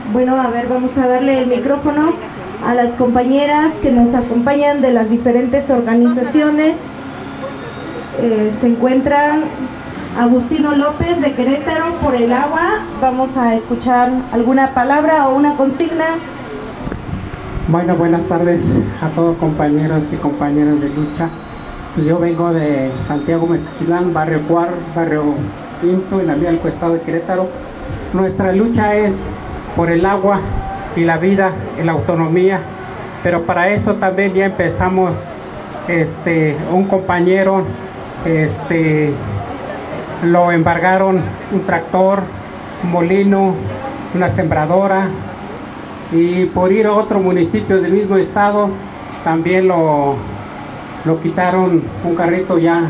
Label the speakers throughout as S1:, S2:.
S1: Bueno, a ver, vamos a darle el micrófono a las compañeras que nos acompañan de las diferentes organizaciones. Se encuentran Agustino López de Querétaro por el agua. Vamos a escuchar alguna palabra o una consigna.
S2: Bueno, buenas tardes a todos compañeros y compañeras de lucha. Yo vengo de Santiago Mezquilán, barrio Cuar, barrio Pinto, en Amialco, estado de Querétaro. Nuestra lucha es por el agua y la vida y la autonomía, pero para eso también ya empezamos, un compañero, lo embargaron un tractor, un molino, una sembradora, y por ir a otro municipio del mismo estado también lo quitaron un carrito ya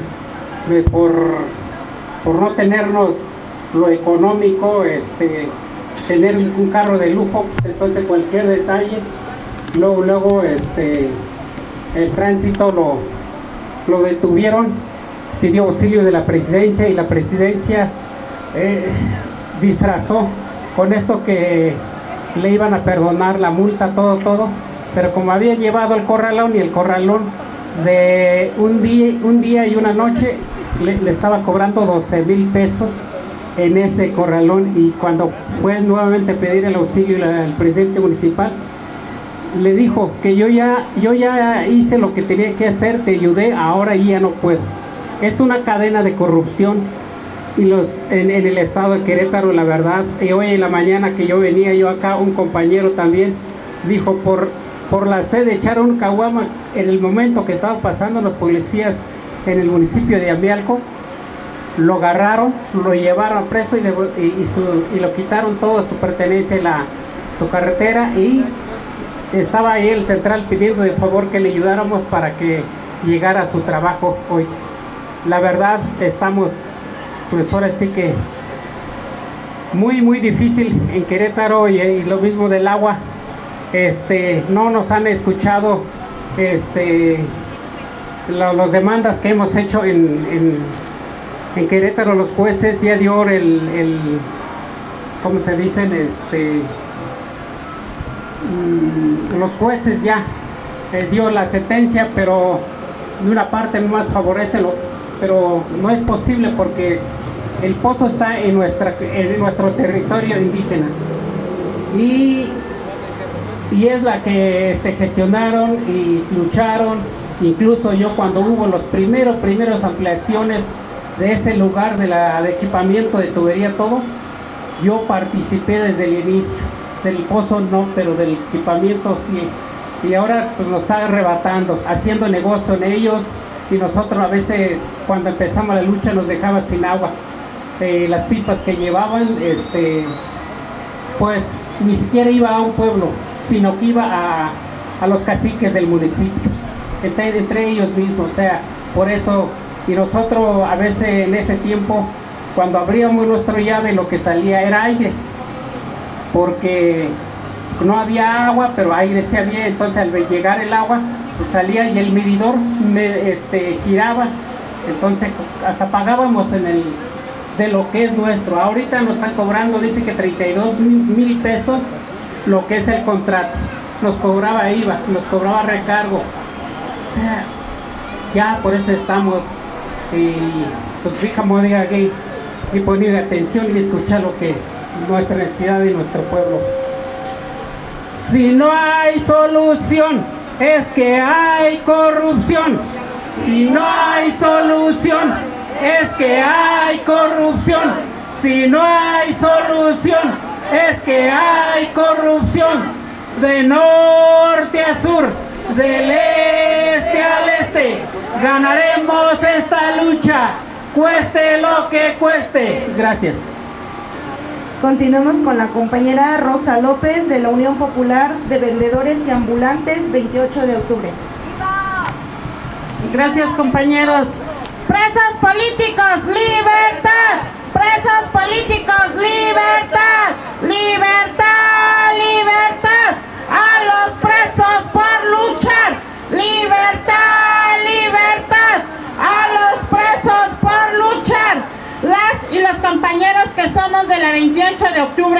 S2: por no tenernos lo económico, tener un carro de lujo. Entonces cualquier detalle, luego el tránsito lo detuvieron, pidió auxilio de la presidencia y la presidencia disfrazó con esto que le iban a perdonar la multa, todo, pero como había llevado el corralón, y el corralón de un día y una noche le estaba cobrando 12,000 pesos en ese corralón, y cuando fue nuevamente a pedir el auxilio al presidente municipal, le dijo que yo ya hice lo que tenía que hacer, te ayudé, ahora ya no puedo. Es una cadena de corrupción y en el estado de Querétaro, la verdad. Y hoy en la mañana que yo venía acá, un compañero también dijo, por la sed de echar un caguama, en el momento que estaban pasando los policías en el municipio de Amialco, lo agarraron, lo llevaron preso y lo quitaron toda su pertenencia, su carretera, y estaba ahí el central pidiendo de favor que le ayudáramos para que llegara a su trabajo hoy. La verdad, estamos, pues ahora sí que muy difícil en Querétaro, y lo mismo del agua. No nos han escuchado las demandas que hemos hecho en Querétaro. Los jueces ya dio ¿cómo se dicen? Los jueces ya dio la sentencia, pero de una parte nomás favorece, pero no es posible porque el pozo está en nuestro territorio indígena, y es la que gestionaron y lucharon. Incluso yo, cuando hubo los primeros ampliaciones de ese lugar, de equipamiento de tubería, todo, yo participé desde el inicio. Del pozo no, pero del equipamiento sí. Y ahora pues nos está arrebatando, haciendo negocio en ellos, y nosotros a veces cuando empezamos la lucha nos dejaban sin agua. Las pipas que llevaban, pues ni siquiera iba a un pueblo, sino que iba a los caciques del municipio, entre ellos mismos. O sea, por eso, y nosotros a veces en ese tiempo, cuando abríamos nuestro llave, lo que salía era aire, porque no había agua, pero aire sí había. Entonces al llegar el agua, pues salía, y el medidor giraba. Entonces hasta pagábamos de lo que es nuestro. Ahorita nos están cobrando, dice que 32,000 pesos lo que es el contrato. Nos cobraba IVA, nos cobraba recargo. O sea, ya por eso estamos, pues fijamos aquí y poner atención y escuchar lo que nuestra necesidad y nuestro pueblo. Si no hay solución, es que hay corrupción. Si no hay solución, es que hay corrupción. Si no hay solución, es que hay corrupción. De norte a sur, del este al este, ganaremos esta lucha, cueste lo que cueste. Gracias.
S1: Continuamos con la compañera Rosa López de la Unión Popular de Vendedores y Ambulantes, 28 de octubre.
S2: Gracias, compañeros.
S3: Presos políticos, libertad. Presos políticos, libertad. Libertad, libertad. A los presos por luchar. Libertad, libertad. A los presos por luchar. Las y los compañeros que somos de la 28 de octubre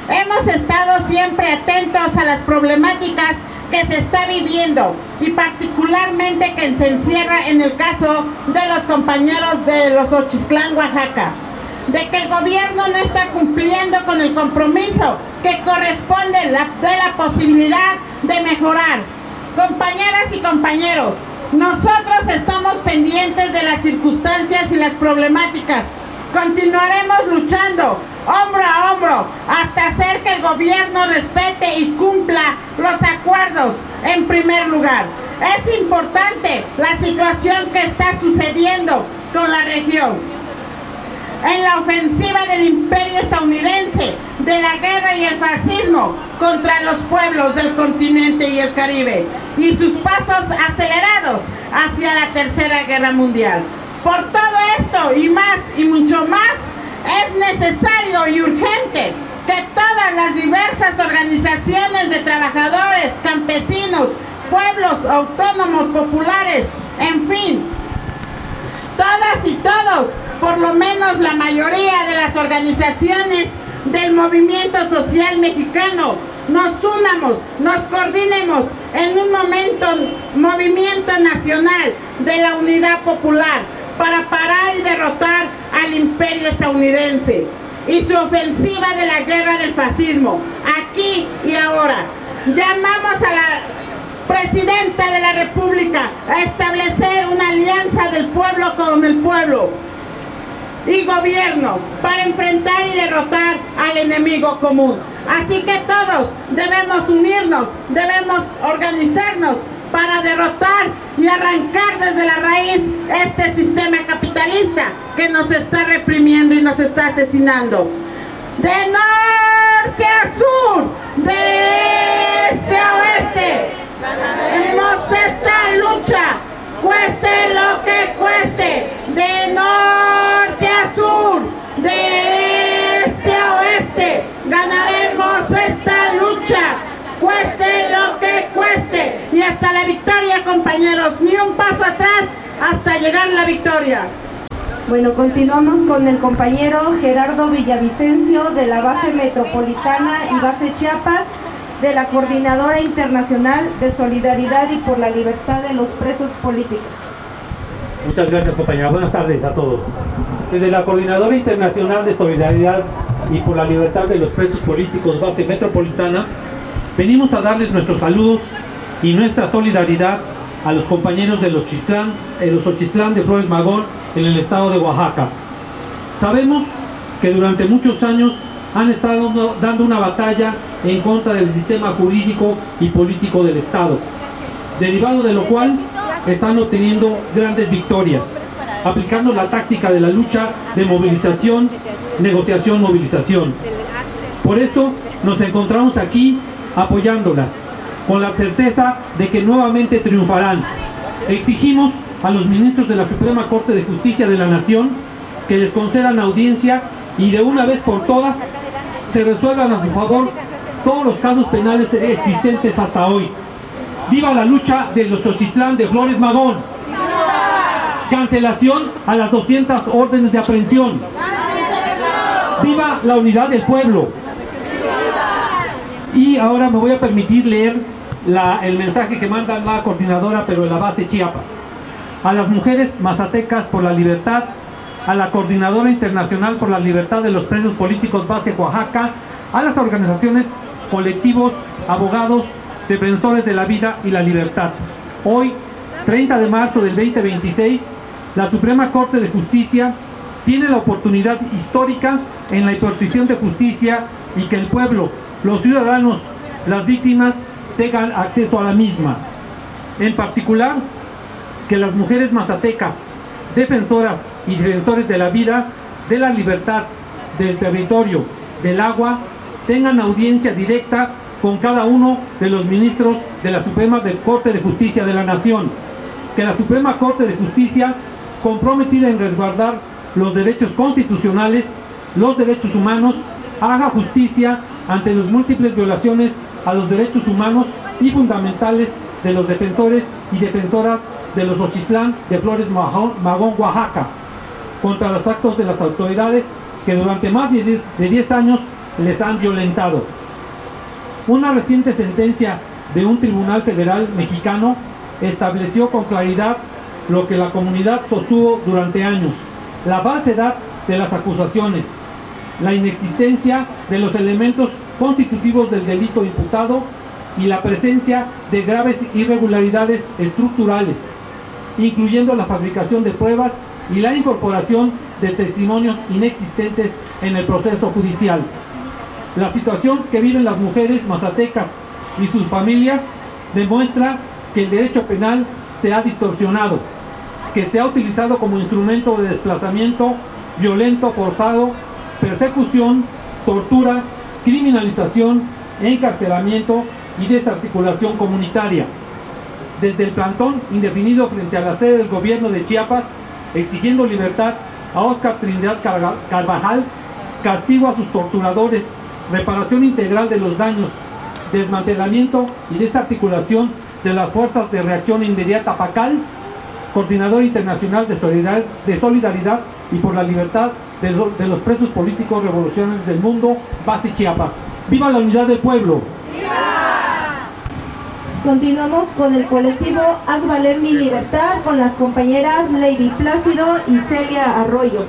S3: Hemos estado siempre atentos a las problemáticas que se está viviendo y particularmente que se encierra en el caso de los compañeros de los Xochitlán, Oaxaca, de que el gobierno no está cumpliendo con el compromiso que corresponde de la posibilidad de mejorar. Compañeras y compañeros, nosotros estamos pendientes de las circunstancias y las problemáticas. Continuaremos luchando hombro a hombro hasta hacer que el gobierno respete y cumpla los acuerdos en primer lugar. Es importante la situación que está sucediendo con la región. En la ofensiva del imperio estadounidense, de la guerra y el fascismo contra los pueblos del continente y el Caribe, y sus pasos acelerados hacia la Tercera Guerra Mundial. Por todo esto y más y mucho más, es necesario y urgente que todas las diversas organizaciones de trabajadores, campesinos, pueblos autónomos populares, en fin, todas y todos, por lo menos la mayoría de las organizaciones del movimiento social mexicano, nos unamos, nos coordinemos en un movimiento nacional de la unidad popular para parar y derrotar al imperio estadounidense y su ofensiva de la guerra del fascismo, aquí y ahora. Llamamos a la Presidenta de la República a establecer una alianza del pueblo con el pueblo y gobierno para enfrentar y derrotar al enemigo común. Así que todos debemos unirnos, debemos organizarnos para derrotar y arrancar desde la raíz este sistema capitalista que nos está reprimiendo y nos está asesinando. De norte a sur, de este a oeste, ganaremos esta lucha, cueste lo que cueste, de norte a sur, de este a oeste, ganaremos esta lucha, cueste lo que cueste, y hasta la victoria, compañeros, ni un paso atrás hasta llegar a la victoria.
S1: Bueno, continuamos con el compañero Gerardo Villavicencio de la base metropolitana y base Chiapas, de la Coordinadora Internacional de Solidaridad y por la Libertad de los Presos Políticos.
S4: Muchas gracias, compañera. Buenas tardes a todos. Desde la Coordinadora Internacional de Solidaridad y por la Libertad de los Presos Políticos, base metropolitana, venimos a darles nuestros saludos y nuestra solidaridad a los compañeros de los Xochitlán de Flores Magón en el estado de Oaxaca. Sabemos que durante muchos años han estado dando una batalla en contra del sistema jurídico y político del Estado, derivado de lo cual están obteniendo grandes victorias, aplicando la táctica de la lucha de movilización, negociación, movilización. Por eso nos encontramos aquí apoyándolas, con la certeza de que nuevamente triunfarán. Exigimos a los ministros de la Suprema Corte de Justicia de la Nación que les concedan audiencia y de una vez por todas se resuelvan a su favor todos los casos penales existentes hasta hoy. ¡Viva la lucha de los Xochitlán de Flores Magón! ¡Cancelación a las 200 órdenes de aprehensión! ¡Viva la unidad del pueblo! Y ahora me voy a permitir leer el mensaje que manda la coordinadora, pero de la base Chiapas. A las mujeres mazatecas por la libertad, a la Coordinadora Internacional por la Libertad de los Presos Políticos base Oaxaca, a las organizaciones, colectivos, abogados, defensores de la vida y la libertad. Hoy, 30 de marzo del 2026, la Suprema Corte de Justicia tiene la oportunidad histórica en la impartición de justicia y que el pueblo, los ciudadanos, las víctimas tengan acceso a la misma. En particular, que las mujeres mazatecas, defensoras y defensores de la vida, de la libertad, del territorio, del agua, tengan audiencia directa con cada uno de los ministros de la Suprema Corte de Justicia de la Nación. Que la Suprema Corte de Justicia, comprometida en resguardar los derechos constitucionales, los derechos humanos, haga justicia ante las múltiples violaciones a los derechos humanos y fundamentales de los defensores y defensoras de los Xochitlán de Flores Magón, Oaxaca, contra los actos de las autoridades que durante más de 10 años les han violentado. Una reciente sentencia de un tribunal federal mexicano estableció con claridad lo que la comunidad sostuvo durante años: la falsedad de las acusaciones, la inexistencia de los elementos constitutivos del delito imputado y la presencia de graves irregularidades estructurales, incluyendo la fabricación de pruebas y la incorporación de testimonios inexistentes en el proceso judicial. La situación que viven las mujeres mazatecas y sus familias demuestra que el derecho penal se ha distorsionado, que se ha utilizado como instrumento de desplazamiento violento forzado, persecución, tortura, criminalización, encarcelamiento y desarticulación comunitaria. Desde el plantón indefinido frente a la sede del gobierno de Chiapas, exigiendo libertad a Óscar Trinidad Carvajal, castigo a sus torturadores, reparación integral de los daños, desmantelamiento y desarticulación de las fuerzas de reacción inmediata PACAL, Coordinador Internacional de Solidaridad y por la Libertad de los Presos Políticos Revolucionarios del Mundo, Base Chiapas. ¡Viva la unidad del pueblo!
S1: Continuamos con el colectivo Haz Valer Mi Libertad con las compañeras Lady Plácido y Celia Arroyo.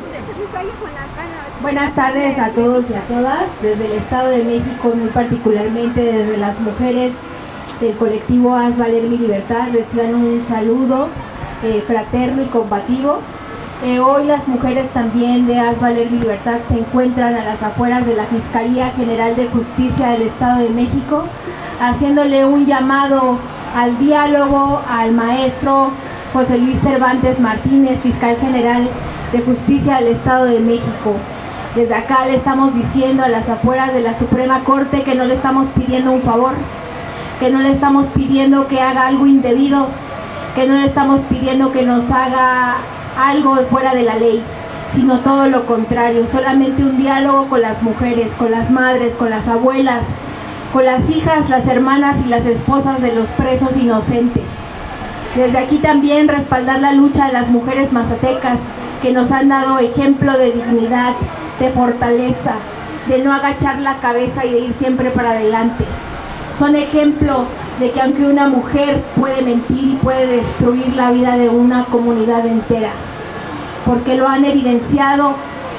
S5: Buenas tardes a todos y a todas, desde el Estado de México, muy particularmente desde las mujeres del colectivo Haz Valer Mi Libertad, reciban un saludo fraterno y combativo. Hoy las mujeres también de Haz Valer Mi Libertad se encuentran a las afueras de la Fiscalía General de Justicia del Estado de México, haciéndole un llamado al diálogo al maestro José Luis Cervantes Martínez, fiscal general de Justicia del Estado de México. Desde acá le estamos diciendo a las afueras de la Suprema Corte que no le estamos pidiendo un favor, que no le estamos pidiendo que haga algo indebido, que no le estamos pidiendo que nos haga algo fuera de la ley, sino todo lo contrario, solamente un diálogo con las mujeres, con las madres, con las abuelas, con las hijas, las hermanas y las esposas de los presos inocentes. Desde aquí también respaldar la lucha de las mujeres mazatecas que nos han dado ejemplo de dignidad, de fortaleza, de no agachar la cabeza y de ir siempre para adelante. Son ejemplo de que aunque una mujer puede mentir y puede destruir la vida de una comunidad entera, porque lo han evidenciado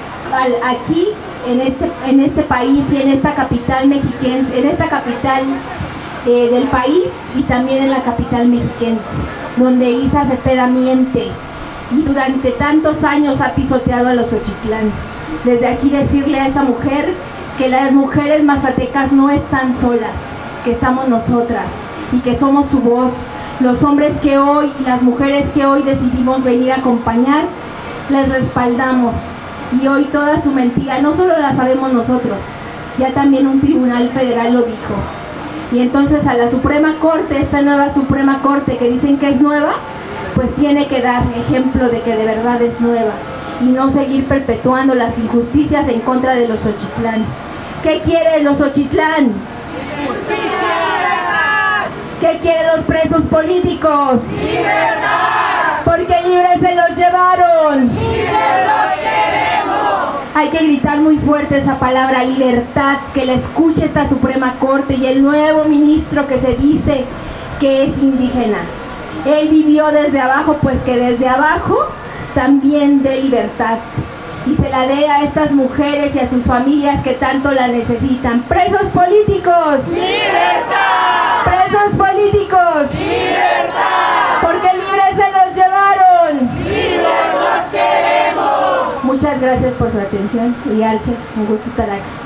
S5: aquí en este país y en esta capital mexiquense, en esta capital del país y también en la capital mexiquense, donde Isa Cepeda miente y durante tantos años ha pisoteado a los Xochitlán. Desde aquí decirle a esa mujer que las mujeres mazatecas no están solas, que estamos nosotras y que somos su voz. Los hombres que hoy, las mujeres que hoy decidimos venir a acompañar, les respaldamos. Y hoy toda su mentira no solo la sabemos nosotros, ya también un tribunal federal lo dijo. Y entonces a la Suprema Corte, esta nueva Suprema Corte que dicen que es nueva, pues tiene que dar ejemplo de que de verdad es nueva y no seguir perpetuando las injusticias en contra de los Xochitlán. ¿Qué quieren los Xochitlán?
S3: ¡Justicia y libertad!
S5: ¿Qué quieren los presos políticos?
S3: ¡Libertad!
S5: Porque libres se los llevaron.
S3: ¡Libres los queremos!
S5: Hay que gritar muy fuerte esa palabra libertad, que la escuche esta Suprema Corte y el nuevo ministro que se dice que es indígena. Él vivió desde abajo, pues que desde abajo también dé libertad y se la dé a estas mujeres y a sus familias que tanto la necesitan. ¡Presos políticos!
S3: ¡Libertad!
S5: ¡Presos políticos!
S3: ¡Libertad!
S5: ¡Porque libres se los llevaron!
S3: ¡Libres los queremos!
S5: Muchas gracias por su atención y Ángel, un gusto estar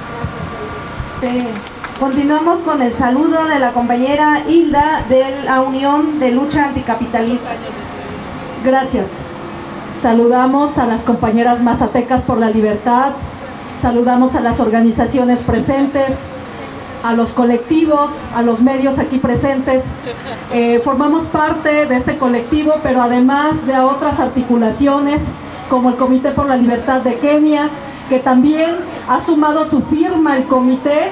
S5: aquí.
S1: Continuamos con el saludo de la compañera Hilda de la Unión de Lucha Anticapitalista.
S6: Gracias. Saludamos a las compañeras mazatecas por la libertad, saludamos a las organizaciones presentes, a los colectivos, a los medios aquí presentes. Formamos parte de este colectivo, pero además de otras articulaciones como el Comité por la Libertad de Kenia, que también ha sumado su firma al comité,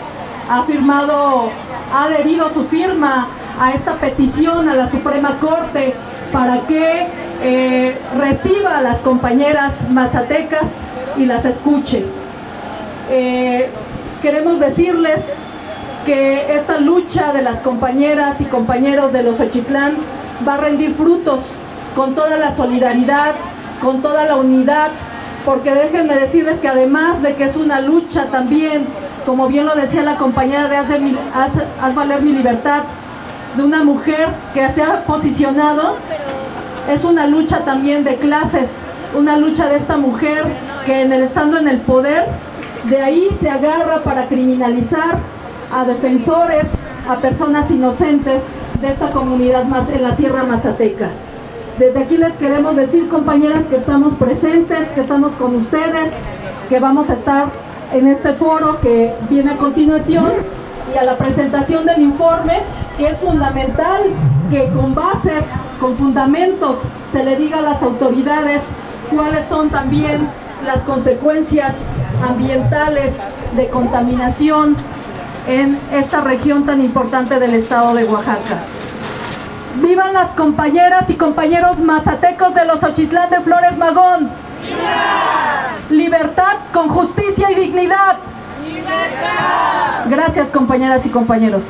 S6: ha adherido su firma a esta petición a la Suprema Corte para que reciba a las compañeras mazatecas y las escuche. queremos decirles que esta lucha de las compañeras y compañeros de los Xochitlán va a rendir frutos con toda la solidaridad, con toda la unidad, porque déjenme decirles que además de que es una lucha también, como bien lo decía la compañera de Haz Valer Mi Libertad, de una mujer que se ha posicionado, es una lucha también de clases, una lucha de esta mujer que estando en el poder, de ahí se agarra para criminalizar a defensores, a personas inocentes de esta comunidad más en la Sierra Mazateca. Desde aquí les queremos decir, compañeras, que estamos presentes, que estamos con ustedes, que vamos a estar en este foro que viene a continuación y a la presentación del informe, que es fundamental que con bases, con fundamentos, se le diga a las autoridades cuáles son también las consecuencias ambientales de contaminación en esta región tan importante del estado de Oaxaca. ¡Vivan las compañeras y compañeros mazatecos de los Xochitlán de Flores Magón! ¡Viva! ¡Libertad con justicia y dignidad! ¡Libertad! Gracias, compañeras y compañeros.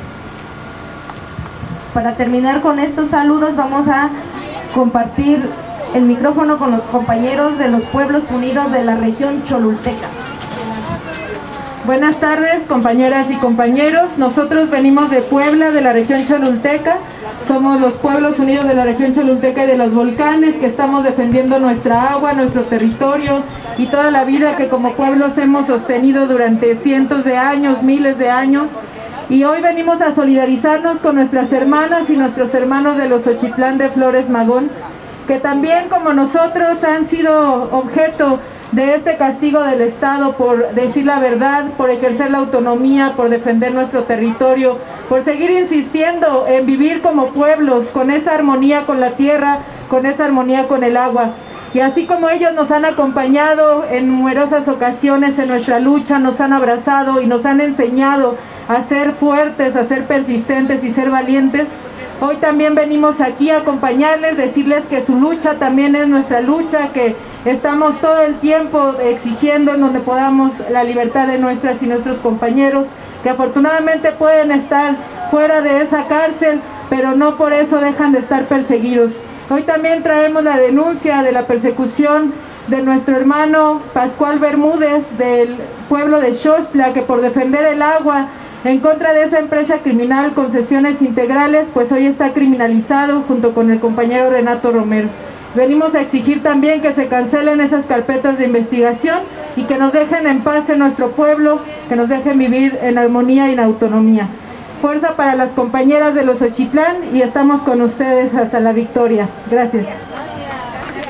S1: Para terminar con estos saludos, vamos a compartir el micrófono con los compañeros de los Pueblos Unidos de la región Cholulteca.
S7: Buenas tardes, compañeras y compañeros. Nosotros venimos de Puebla, de la región Cholulteca. Somos los Pueblos Unidos de la región Cholulteca y de los volcanes, que estamos defendiendo nuestra agua, nuestro territorio y toda la vida que como pueblos hemos sostenido durante cientos de años, miles de años. Y hoy venimos a solidarizarnos con nuestras hermanas y nuestros hermanos de los Xochitlán de Flores Magón, que también como nosotros han sido objeto de este castigo del Estado por decir la verdad, por ejercer la autonomía, por defender nuestro territorio, por seguir insistiendo en vivir como pueblos, con esa armonía con la tierra, con esa armonía con el agua. Y así como ellos nos han acompañado en numerosas ocasiones en nuestra lucha, nos han abrazado y nos han enseñado a ser fuertes, a ser persistentes y ser valientes, hoy también venimos aquí a acompañarles, decirles que su lucha también es nuestra lucha, que estamos todo el tiempo exigiendo en donde podamos la libertad de nuestras y nuestros compañeros, que afortunadamente pueden estar fuera de esa cárcel, pero no por eso dejan de estar perseguidos. Hoy también traemos la denuncia de la persecución de nuestro hermano Pascual Bermúdez del pueblo de Xochitla, que por defender el agua en contra de esa empresa criminal Concesiones Integrales, pues hoy está criminalizado junto con el compañero Renato Romero. Venimos a exigir también que se cancelen esas carpetas de investigación y que nos dejen en paz en nuestro pueblo, que nos dejen vivir en armonía y en autonomía. Fuerza para las compañeras de los Xochitlán y estamos con ustedes hasta la victoria. Gracias.